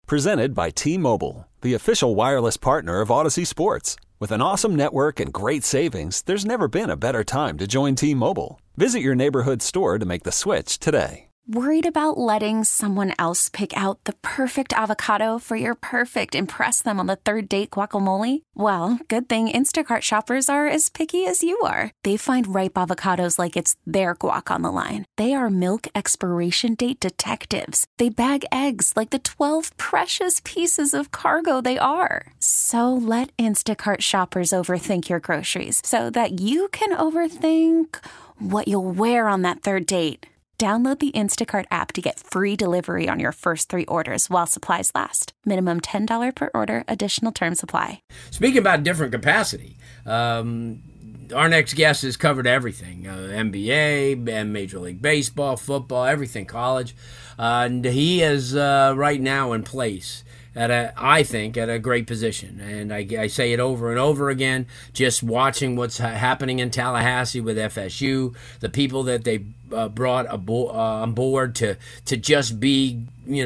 Presented by T-Mobile, the official wireless partner of Odyssey Sports. With an awesome network and great savings, there's never been a better time to join T-Mobile. Visit your neighborhood store to make the switch today. Worried about letting someone else pick out the perfect avocado for your perfect impress them on the third date guacamole? Well, good thing Instacart shoppers are as picky as you are. They find ripe avocados like it's their guac on the line. They are milk expiration date detectives. They bag eggs like the 12 precious pieces of cargo they are. So let Instacart shoppers overthink your groceries so that you can overthink what you'll wear on that third date. Download the Instacart app to get free delivery on your first 3 orders while supplies last. Minimum $10 per order. Additional terms apply. Speaking about different capacity, our next guest has covered everything, NBA, and Major League Baseball, football, everything, college. And he is right now in place I think, at a great position. And I say it over and over again, just watching what's happening in Tallahassee with FSU, the people that they brought on board to just be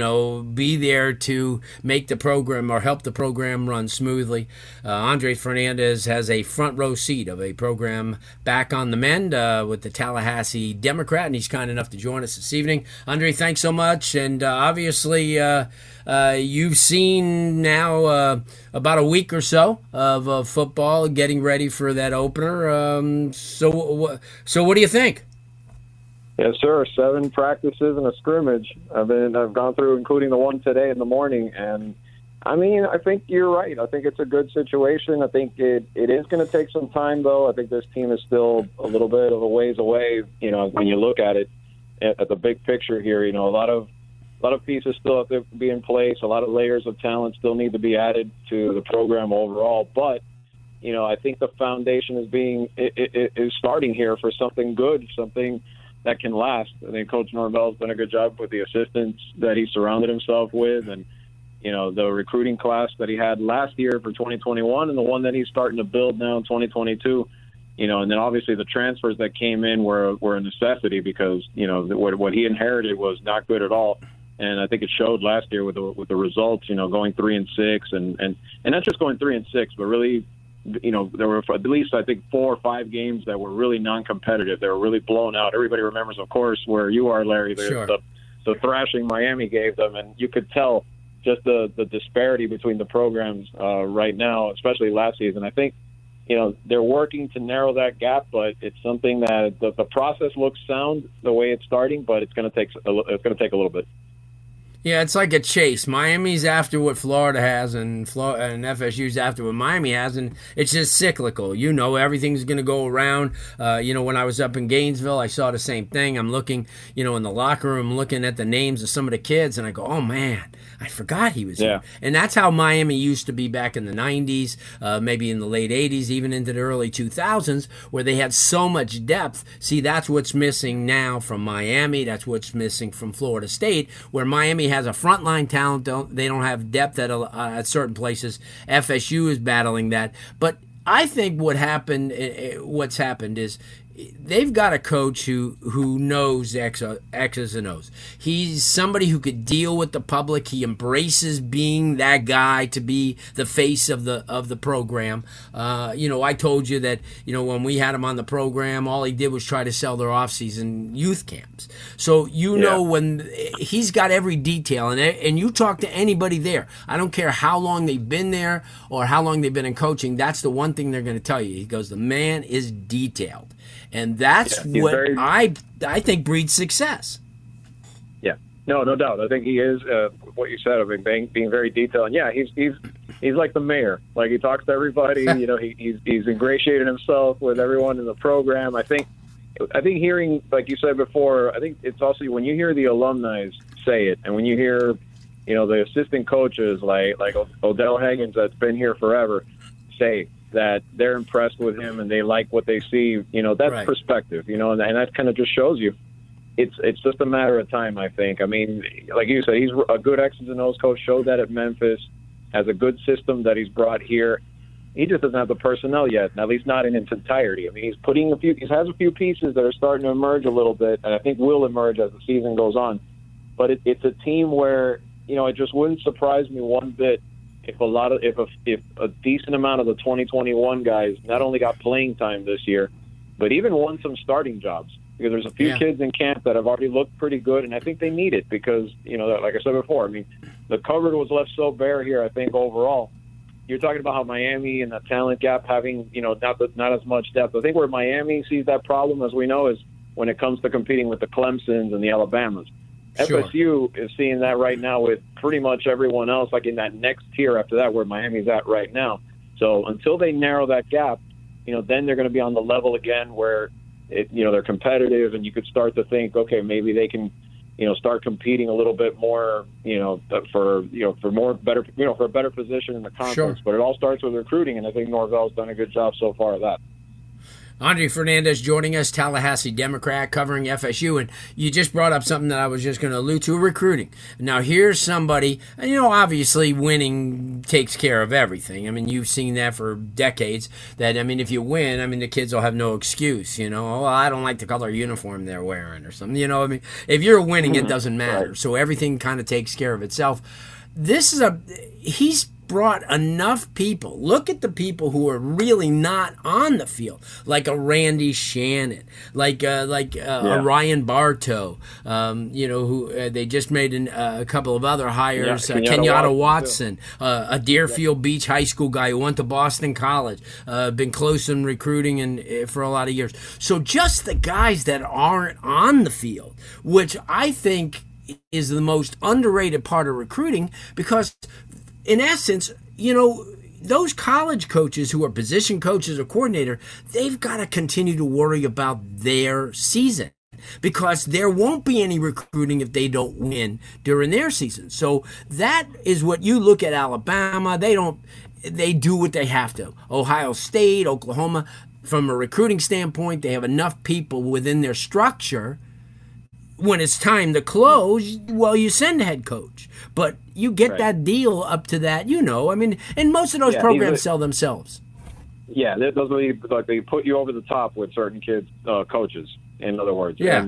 there to make the program or help the program run smoothly. Andres Fernandez has a front row seat of a program back on the mend with the Tallahassee Democrat, and he's kind enough to join us this evening. Andre, thanks so much. And obviously, you've seen now about a week or so of football getting ready for that opener. So what do you think? Yes, sir. 7 practices and a scrimmage. I've gone through, including the one today in the morning. And, I think you're right. I think it's a good situation. I think it is going to take some time, though. I think this team is still a little bit of a ways away, when you look at it, at the big picture here. A lot of pieces still have to be in place. A lot of layers of talent still need to be added to the program overall. But, I think the foundation is starting here for something good, something that can last. I think Coach Norvell's done a good job with the assistants that he surrounded himself with, and the recruiting class that he had last year for 2021 and the one that he's starting to build now in 2022. And then obviously the transfers that came in were a necessity because what he inherited was not good at all, and I think it showed last year with the results. Going 3-6 and not just going 3-6, but really. There were at least, I think, 4 or 5 games that were really non-competitive. They were really blown out. Everybody remembers, of course, where you are, Larry, sure. the thrashing Miami gave them. And you could tell just the disparity between the programs right now, especially last season. I think, they're working to narrow that gap, but it's something that the process looks sound the way it's starting, but it's going to take a little bit. Yeah, it's like a chase. Miami's after what Florida has, and FSU's after what Miami has, and it's just cyclical. Everything's going to go around. When I was up in Gainesville, I saw the same thing. I'm looking, in the locker room, looking at the names of some of the kids, and I go, oh, man, I forgot he was here. And that's how Miami used to be back in the 90s, maybe in the late 80s, even into the early 2000s, where they had so much depth. See, that's what's missing now from Miami. That's what's missing from Florida State, where Miami has a frontline talent. They don't have depth at certain places. FSU is battling that. But I think what's happened is they've got a coach who knows X's and O's. He's somebody who could deal with the public. He embraces being that guy to be the face of the program. I told you that when we had him on the program, all he did was try to sell their off-season youth camps. So when he's got every detail, and you talk to anybody there, I don't care how long they've been there or how long they've been in coaching, that's the one thing they're going to tell you. He goes, the man is detailed. And that's what I think breeds success. Yeah, no doubt. I think he is what you said of being very detailed. And yeah, he's like the mayor. Like, he talks to everybody. He's ingratiated himself with everyone in the program. I think hearing, like you said before, I think it's also when you hear the alumni say it, and when you hear the assistant coaches like Odell Haggins, that's been here forever, say that they're impressed with him and they like what they see, that's right. Perspective, and that kind of just shows you it's just a matter of time, I think. Like you said, he's a good X's and O's coach, showed that at Memphis, has a good system that he's brought here. He just doesn't have the personnel yet, at least not in its entirety. He has a few pieces that are starting to emerge a little bit, and I think will emerge as the season goes on. But it's a team where it just wouldn't surprise me one bit if a decent amount of the 2021 guys not only got playing time this year, but even won some starting jobs. Because there's a few kids in camp that have already looked pretty good, and I think they need it because, like I said before, I mean, the cupboard was left so bare here, I think, overall. You're talking about how Miami and the talent gap having, not as much depth. I think where Miami sees that problem, as we know, is when it comes to competing with the Clemsons and the Alabamas. Sure. FSU is seeing that right now with pretty much everyone else, like in that next tier after that where Miami's at right now. So until they narrow that gap, then they're going to be on the level again where they're competitive, and you could start to think, okay, maybe they can, start competing a little bit more, for a better position in the conference. Sure. But it all starts with recruiting, and I think Norvell's done a good job so far of that. Andre Fernandez joining us, Tallahassee Democrat, covering FSU, and you just brought up something that I was just going to allude to, recruiting. Now, here's somebody, obviously winning takes care of everything. I mean, you've seen that for decades, that, if you win, the kids will have no excuse, oh, I don't like the color uniform they're wearing or something, if you're winning, it doesn't matter. Right. So everything kind of takes care of itself. He's brought enough people. Look at the people who are really not on the field, like a Randy Shannon, like a Ryan Bartow, who they just made a couple of other hires, Kenyatta Watson, a Deerfield Beach High School guy who went to Boston College, been close in recruiting and for a lot of years. So just the guys that aren't on the field, which I think is the most underrated part of recruiting, because in essence, those college coaches who are position coaches or coordinator, they've got to continue to worry about their season, because there won't be any recruiting if they don't win during their season. So that is what you look at Alabama. They do what they have to. Ohio State, Oklahoma, from a recruiting standpoint, they have enough people within their structure. When it's time to close, well, you send the head coach. But you get that deal up to that, and most of those programs sell themselves. Yeah, those are they put you over the top with certain kids, coaches, in other words. Yeah.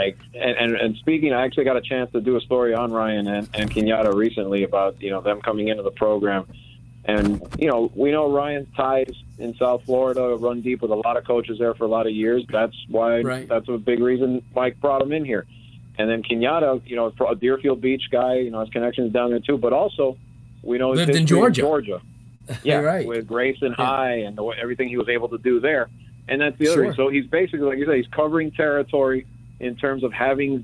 And speaking, I actually got a chance to do a story on Ryan and Kenyatta recently about, them coming into the program. And, we know Ryan's ties in South Florida run deep with a lot of coaches there for a lot of years. That's why That's a big reason Mike brought him in here. And then Kenyatta, a Deerfield Beach guy, has connections down there too. But also, we know lived in Georgia. Yeah, right. With Grayson High and everything he was able to do there. And that's the other thing. So he's basically, like you said, he's covering territory in terms of having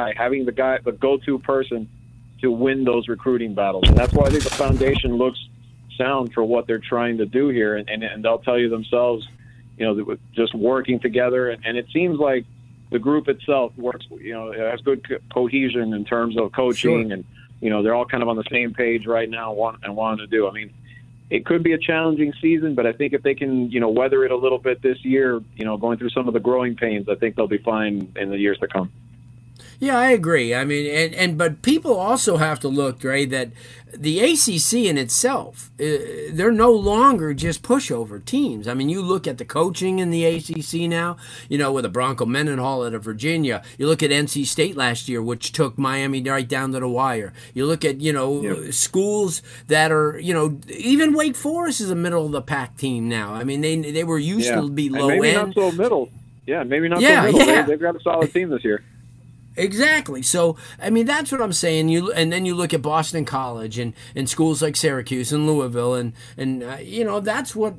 the go-to person to win those recruiting battles. And that's why I think the foundation looks sound for what they're trying to do here. And they'll tell you themselves, just working together. And it seems like the group itself works, it has good cohesion in terms of coaching. Sure. And, they're all kind of on the same page right now and wanting to do. It could be a challenging season, but I think if they can, weather it a little bit this year, going through some of the growing pains, I think they'll be fine in the years to come. Yeah, I agree. But people also have to look, right, that the ACC in itself, they're no longer just pushover teams. You look at the coaching in the ACC now, with a Bronco Mendenhall out of Virginia. You look at NC State last year, which took Miami right down to the wire. You look at, schools that are, even Wake Forest is a middle-of-the-pack team now. They were used to be low maybe end. Maybe not so middle. Yeah, maybe not so middle. Yeah. They've got a solid team this year. Exactly. So, that's what I'm saying. And then you look at Boston College and schools like Syracuse and Louisville, and that's what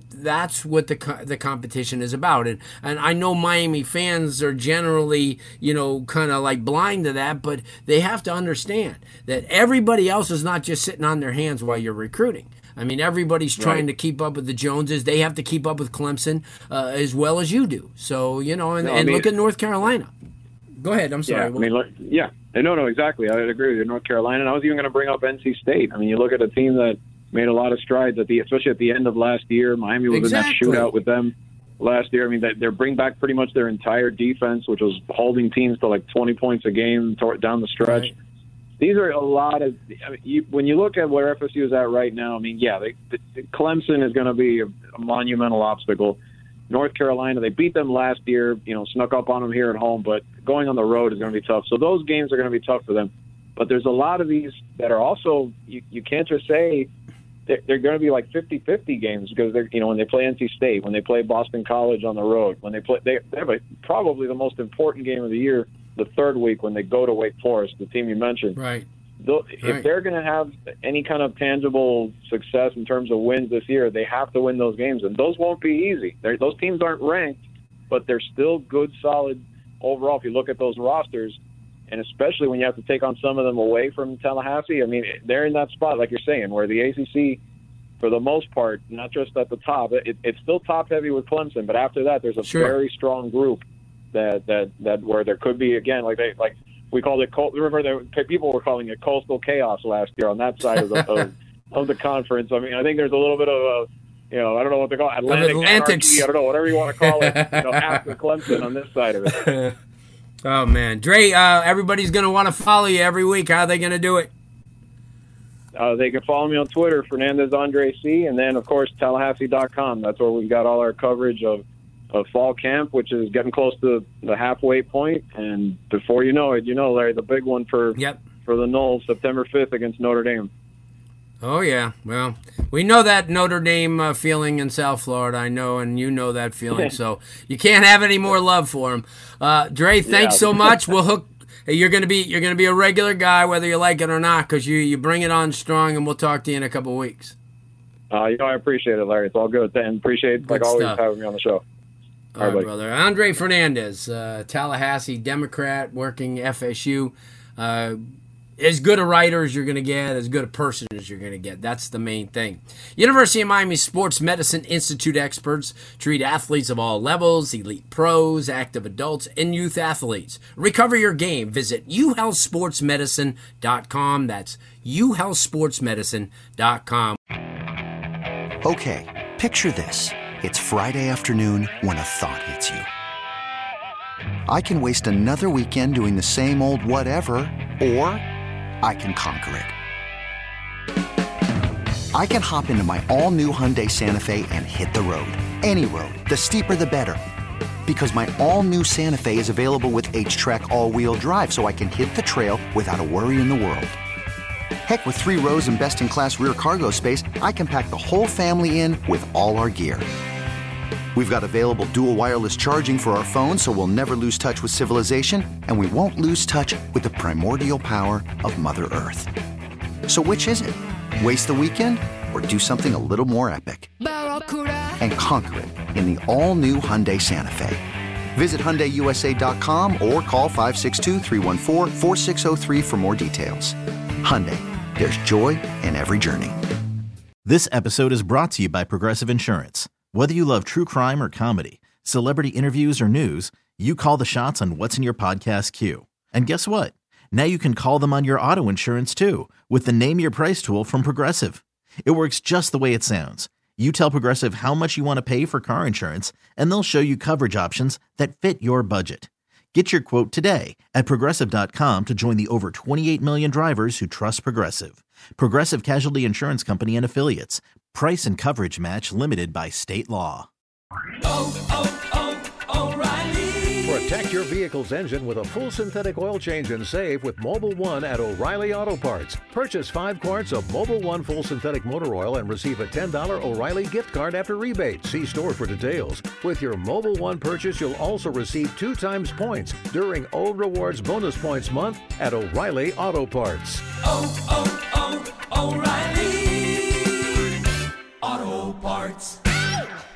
the competition is about. And I know Miami fans are generally, kind of like blind to that, but they have to understand that everybody else is not just sitting on their hands while you're recruiting. Everybody's trying to keep up with the Joneses. They have to keep up with Clemson as well as you do. So, look at North Carolina. Go ahead. I'm sorry. No, exactly. I agree with you. North Carolina. And I was even going to bring up NC State. You look at a team that made a lot of strides especially at the end of last year. Miami was in that shootout with them last year. They bring back pretty much their entire defense, which was holding teams to like 20 points a game down the stretch. Right. These are a lot of. When you look at where FSU is at right now, Clemson is going to be a monumental obstacle. North Carolina, they beat them last year, snuck up on them here at home, but going on the road is going to be tough. So those games are going to be tough for them. But there's a lot of these that are also, you can't just say they're going to be like 50-50 games, because they're, when they play NC State, when they play Boston College on the road, when they have probably the most important game of the year the third week when they go to Wake Forest, the team you mentioned. Right. If they're going to have any kind of tangible success in terms of wins this year, they have to win those games, and those won't be easy. Those teams aren't ranked, but they're still good, solid overall if you look at those rosters, and especially when you have to take on some of them away from Tallahassee. I mean, they're in that spot, like you're saying, where the ACC, for the most part, not just at the top, it's still top-heavy with Clemson, but after that there's a very strong group that where there could be, again, like we called it, remember people were calling it coastal chaos last year on that side of the conference. I mean, I think there's a little bit of a, I don't know what they call it, Atlantic anarchy, I don't know, whatever you want to call it, after Clemson on this side of it. Oh, man. Dre, everybody's going to want to follow you every week. How are they going to do it? They can follow me on Twitter, Fernandez Andre C, and then, of course, Tallahassee.com. That's where we've got all our coverage of fall camp, which is getting close to the halfway point. And before you know it, Larry, the big one for the Noles, September 5th against Notre Dame. Oh, yeah. Well, we know that Notre Dame feeling in South Florida. I know, and you know that feeling. So you can't have any more love for them. Dre, thanks so much. We'll hook. You're gonna be a regular guy, whether you like it or not, because you bring it on strong, and we'll talk to you in a couple of weeks. I appreciate it, Larry. It's all good, and appreciate good always stuff. Having me on the show. All right, brother. Andre Fernandez, Tallahassee Democrat, working FSU. As good a writer as you're going to get, as good a person as you're going to get. That's the main thing. University of Miami Sports Medicine Institute experts treat athletes of all levels, elite pros, active adults, and youth athletes. Recover your game. Visit uhealthsportsmedicine.com. That's uhealthsportsmedicine.com. Okay, picture this. It's Friday afternoon when a thought hits you. I can waste another weekend doing the same old whatever, or I can conquer it. I can hop into my all-new Hyundai Santa Fe and hit the road. Any road. The steeper, the better. Because my all-new Santa Fe is available with H-Track all-wheel drive, so I can hit the trail without a worry in the world. Heck, with 3 rows and best-in-class rear cargo space, I can pack the whole family in with all our gear. We've got available dual wireless charging for our phones, so we'll never lose touch with civilization, and we won't lose touch with the primordial power of Mother Earth. So which is it? Waste the weekend or do something a little more epic? And conquer it in the all-new Hyundai Santa Fe. Visit HyundaiUSA.com or call 562-314-4603 for more details. Hyundai, there's joy in every journey. This episode is brought to you by Progressive Insurance. Whether you love true crime or comedy, celebrity interviews or news, you call the shots on what's in your podcast queue. And guess what? Now you can call them on your auto insurance too, with the Name Your Price tool from Progressive. It works just the way it sounds. You tell Progressive how much you want to pay for car insurance, and they'll show you coverage options that fit your budget. Get your quote today at Progressive.com to join the over 28 million drivers who trust Progressive. Progressive Casualty Insurance Company and Affiliates. Price and coverage match limited by state law. O'Reilly. Protect your vehicle's engine with a full synthetic oil change and save with Mobil 1 at O'Reilly Auto Parts. Purchase 5 quarts of Mobil 1 full synthetic motor oil and receive a $10 O'Reilly gift card after rebate. See store for details. With your Mobil 1 purchase, you'll also receive 2 times points during O Rewards Bonus Points Month at O'Reilly Auto Parts. O'Reilly Auto Parts.